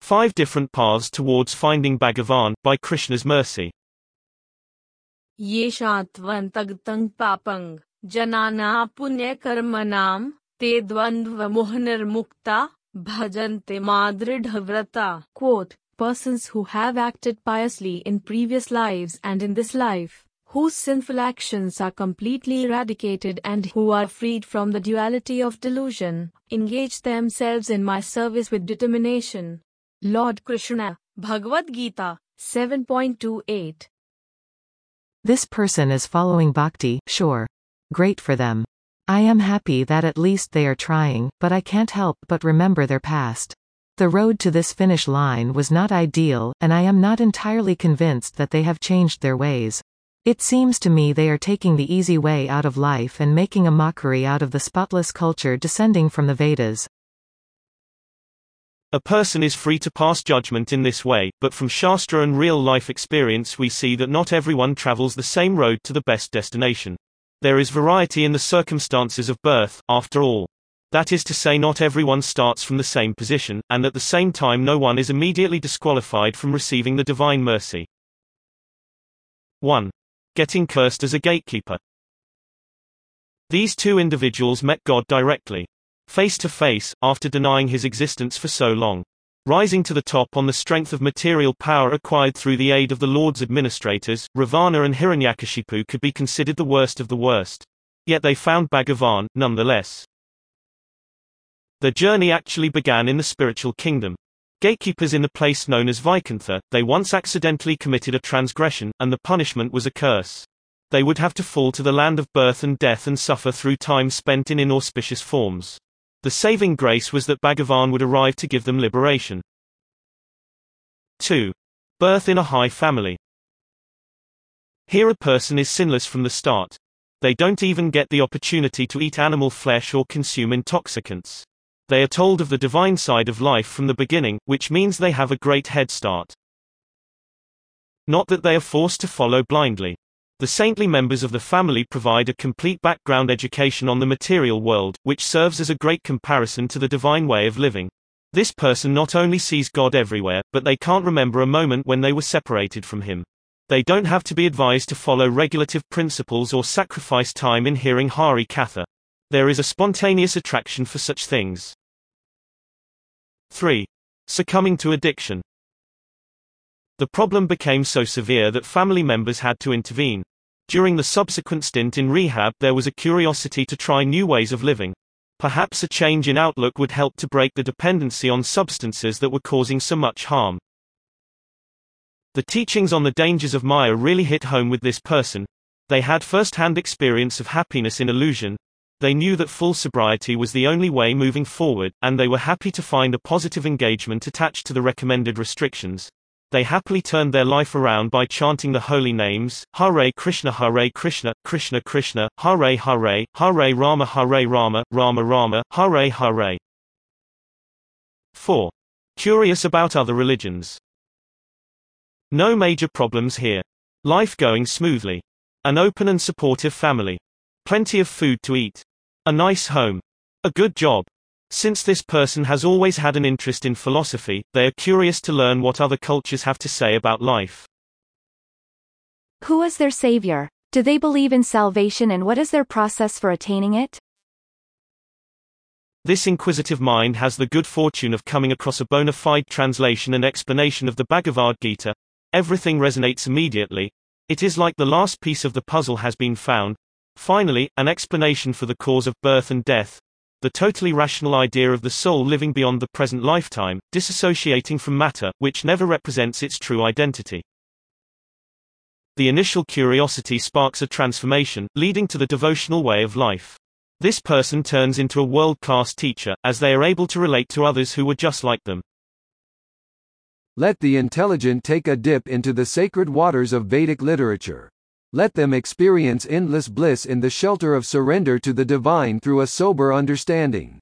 5 different paths towards finding Bhagavan by Krishna's mercy. Ye shattvantagtang papang janana punya karmanam te dvandva mohanir mukta bhajante madridhavrata. Quote, persons who have acted piously in previous lives and in this life, whose sinful actions are completely eradicated and who are freed from the duality of delusion, engage themselves in my service with determination. Lord Krishna, Bhagavad Gita 7.28. This person is following bhakti, sure. Great for them. I am happy that at least they are trying, but I can't help but remember their past. The road to this finish line was not ideal, and I am not entirely convinced that they have changed their ways. It seems to me they are taking the easy way out of life and making a mockery out of the spotless culture descending from the Vedas. A person is free to pass judgment in this way, but from Shastra and real-life experience we see that not everyone travels the same road to the best destination. There is variety in the circumstances of birth, after all. That is to say, not everyone starts from the same position, and at the same time no one is immediately disqualified from receiving the divine mercy. 1. Getting cursed as a gatekeeper. These two individuals met God directly, face to face, after denying his existence for so long. Rising to the top on the strength of material power acquired through the aid of the Lord's administrators, Ravana and Hiranyakashipu could be considered the worst of the worst. Yet they found Bhagavan, nonetheless. Their journey actually began in the spiritual kingdom. Gatekeepers in the place known as Vaikuntha, they once accidentally committed a transgression, and the punishment was a curse. They would have to fall to the land of birth and death and suffer through time spent in inauspicious forms. The saving grace was that Bhagavan would arrive to give them liberation. 2. Birth in a high family. Here a person is sinless from the start. They don't even get the opportunity to eat animal flesh or consume intoxicants. They are told of the divine side of life from the beginning, which means they have a great head start. Not that they are forced to follow blindly. The saintly members of the family provide a complete background education on the material world, which serves as a great comparison to the divine way of living. This person not only sees God everywhere, but they can't remember a moment when they were separated from him. They don't have to be advised to follow regulative principles or sacrifice time in hearing Hari Katha. There is a spontaneous attraction for such things. 3. Succumbing to addiction. The problem became so severe that family members had to intervene. During the subsequent stint in rehab, there was a curiosity to try new ways of living. Perhaps a change in outlook would help to break the dependency on substances that were causing so much harm. The teachings on the dangers of Maya really hit home with this person. They had first-hand experience of happiness in illusion. They knew that full sobriety was the only way moving forward, and they were happy to find a positive engagement attached to the recommended restrictions. They happily turned their life around by chanting the holy names, Hare Krishna, Krishna Krishna, Hare Hare, Hare Rama, Rama Rama, Hare Hare. 4. Curious about other religions. No major problems here. Life going smoothly. An open and supportive family. Plenty of food to eat. A nice home. A good job. Since this person has always had an interest in philosophy, they are curious to learn what other cultures have to say about life. Who is their savior? Do they believe in salvation, and what is their process for attaining it? This inquisitive mind has the good fortune of coming across a bona fide translation and explanation of the Bhagavad Gita. Everything resonates immediately. It is like the last piece of the puzzle has been found. Finally, an explanation for the cause of birth and death. The totally rational idea of the soul living beyond the present lifetime, disassociating from matter, which never represents its true identity. The initial curiosity sparks a transformation, leading to the devotional way of life. This person turns into a world-class teacher, as they are able to relate to others who were just like them. Let the intelligent take a dip into the sacred waters of Vedic literature. Let them experience endless bliss in the shelter of surrender to the divine through a sober understanding.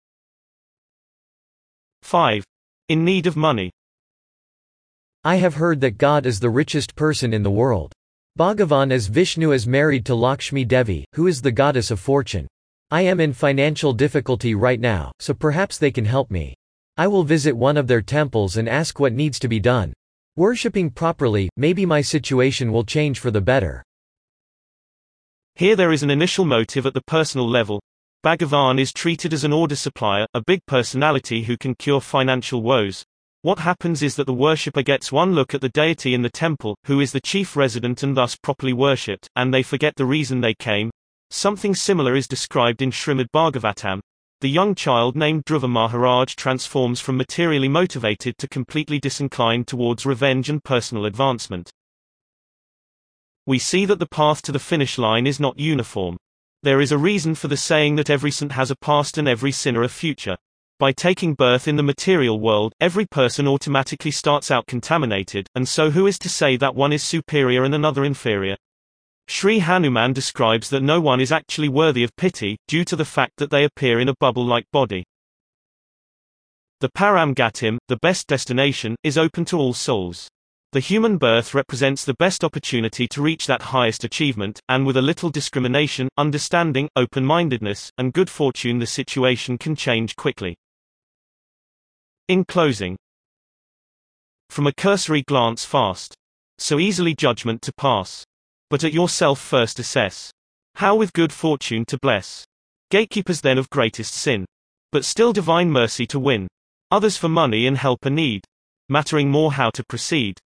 5. In need of money. I have heard that God is the richest person in the world. Bhagavan as Vishnu is married to Lakshmi Devi, who is the goddess of fortune. I am in financial difficulty right now, so perhaps they can help me. I will visit one of their temples and ask what needs to be done. Worshipping properly, maybe my situation will change for the better. Here there is an initial motive at the personal level. Bhagavan is treated as an order supplier, a big personality who can cure financial woes. What happens is that the worshipper gets one look at the deity in the temple, who is the chief resident and thus properly worshipped, and they forget the reason they came. Something similar is described in Srimad Bhagavatam. The young child named Dhruva Maharaj transforms from materially motivated to completely disinclined towards revenge and personal advancement. We see that the path to the finish line is not uniform. There is a reason for the saying that every saint has a past and every sinner a future. By taking birth in the material world, every person automatically starts out contaminated, and so who is to say that one is superior and another inferior? Sri Hanuman describes that no one is actually worthy of pity, due to the fact that they appear in a bubble-like body. The Param Gatim, the best destination, is open to all souls. The human birth represents the best opportunity to reach that highest achievement, and with a little discrimination, understanding, open-mindedness, and good fortune the situation can change quickly. In closing, from a cursory glance fast, so easily judgment to pass. But at yourself first assess. How with good fortune to bless. Gatekeepers then of greatest sin. But still divine mercy to win. Others for money and help a need. Mattering more how to proceed.